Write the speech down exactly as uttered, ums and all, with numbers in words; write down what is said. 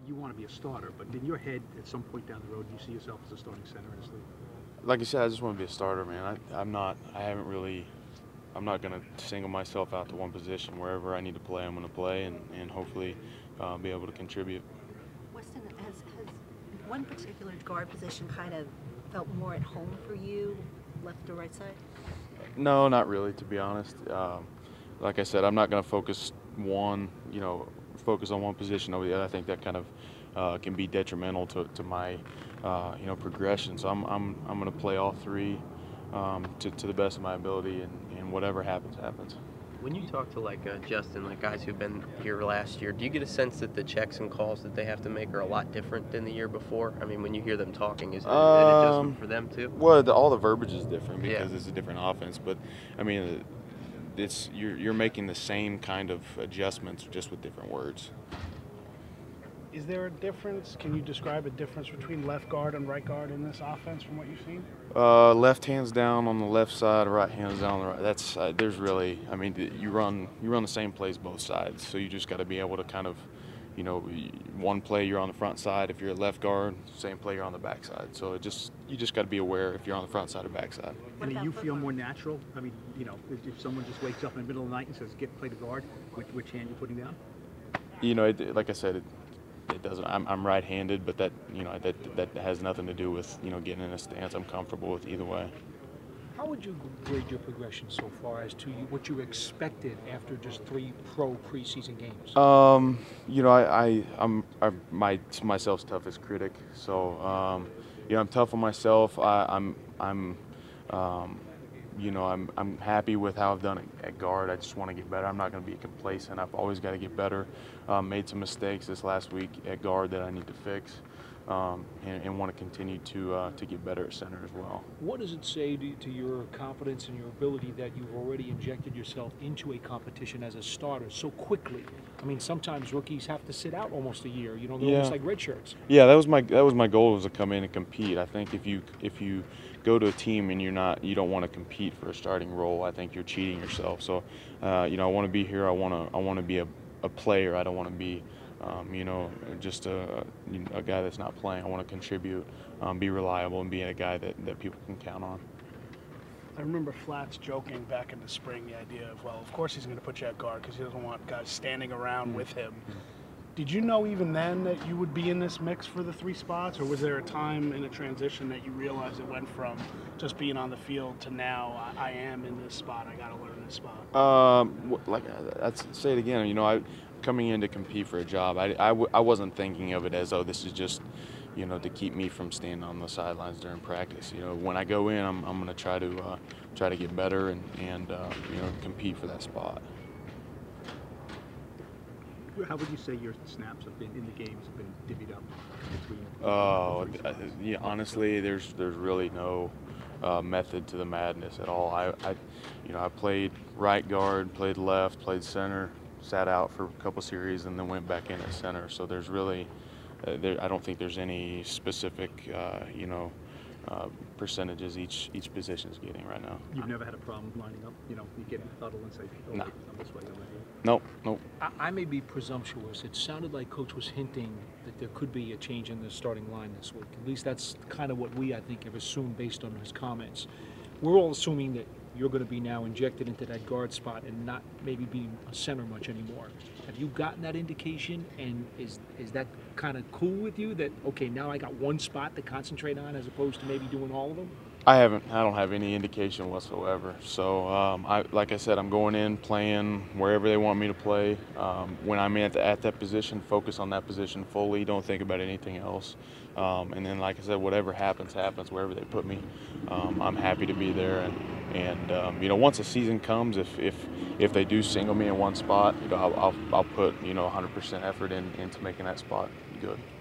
you want to be a starter, but in your head, at some point down the road, you see yourself as a starting center in this league? Like I said, I just want to be a starter, man. I, I'm not. I haven't really. I'm not going to single myself out to one position. Wherever I need to play, I'm going to play, and, and hopefully uh, be able to contribute. Weston, has, has one particular guard position kind of felt more at home for you, left or right side? No, not really, to be honest. Um, like I said, I'm not going to focus one, you know, focus on one position over the other. I think that kind of uh, can be detrimental to, to my, uh, you know, progression. So I'm, I'm, I'm going to play all three um, to, to the best of my ability, and, and whatever happens, happens. When you talk to like uh, Justin, like guys who've been here last year, do you get a sense that the checks and calls that they have to make are a lot different than the year before? I mean, when you hear them talking, is it um, an adjustment for them too? Well, the, all the verbiage is different because Yeah. it's a different offense. But I mean, it's you're you're making the same kind of adjustments just with different words. Is there a difference? Can you describe a difference between left guard and right guard in this offense from what you've seen? Uh, left hands down on the left side, right hands down on the right. That's uh, there's really, I mean, you run you run the same plays both sides, so you just got to be able to kind of, you know, one play you're on the front side if you're a left guard, same play you're on the back side. So it just you just got to be aware if you're on the front side or back side. And do you feel more natural? I mean, you know, if, if someone just wakes up in the middle of the night and says, "Get play the guard," which, which hand you putting down? You know, it, like I said, it, it doesn't. I'm, I'm right-handed, but that you know that that has nothing to do with you know getting in a stance. I'm comfortable with either way. How would you grade your progression so far as to what you expected after just three pro preseason games? Um, you know, I, I I'm, I'm my myself's toughest critic. So, um, you know, I'm tough on myself. I, I'm I'm, um, you know, I'm I'm happy with how I've done it at guard. I just want to get better. I'm not going to be complacent. I've always got to get better. Um, made some mistakes this last week at guard that I need to fix. Um, and, and want to continue to uh, to get better at center as well. What does it say to, to your confidence and your ability that you've already injected yourself into a competition as a starter so quickly? I mean, sometimes rookies have to sit out almost a year. You know, they're Yeah. almost like red shirts. Yeah, that was my that was my goal, was to come in and compete. I think if you if you go to a team and you're not you don't want to compete for a starting role, I think you're cheating yourself. So, uh, you know, I want to be here. I want to I want to be a, a player. I don't want to be Um, you know, just a, a guy that's not playing. I want to contribute, um, be reliable, and be a guy that, that people can count on. I remember Flats joking back in the spring the idea of, well, of course he's going to put you at guard because he doesn't want guys standing around with him. Did you know even then that you would be in this mix for the three spots, or was there a time in a transition that you realized it went from just being on the field to now I, I am in this spot, I got to learn this spot? Um, like I'd say it again. You know, I coming in to compete for a job. I, I, w I wasn't thinking of it as, oh, this is just, you know, to keep me from standing on the sidelines during practice. You know, when I go in, I'm, I'm going to try to uh, try to get better and and uh, you know, compete for that spot. How would you say your snaps have been in the games have been divvied up between? Oh, the three uh, spots? yeah, honestly, there's there's really no uh, method to the madness at all. I, I, you know, I played right guard, played left, played center, sat out for a couple series, and then went back in at center. So there's really, uh, there, I don't think there's any specific, uh, you know, uh, percentages each each position is getting right now. You've never had a problem lining up? You know, you get in the huddle and say, "Oh, No. wait, I'm this way, I'm that way." Nope, nope. I, I may be presumptuous. It sounded like Coach was hinting that there could be a change in the starting line this week. At least that's kind of what we, I think, have assumed based on his comments. We're all assuming that you're going to be now injected into that guard spot and not maybe being a center much anymore. Have you gotten that indication, and is is that kind of cool with you that, okay, now I got one spot to concentrate on as opposed to maybe doing all of them? I haven't. I don't have any indication whatsoever. So, um, I, like I said, I'm going in, playing wherever they want me to play. Um, when I'm at, the, at that position, focus on that position fully. Don't think about anything else. Um, and then, like I said, whatever happens, happens. Wherever they put me, um, I'm happy to be there. And, and um, you know, once the season comes, if if if they do single me in one spot, you know, I'll I'll, I'll put you know one hundred percent effort in into making that spot good.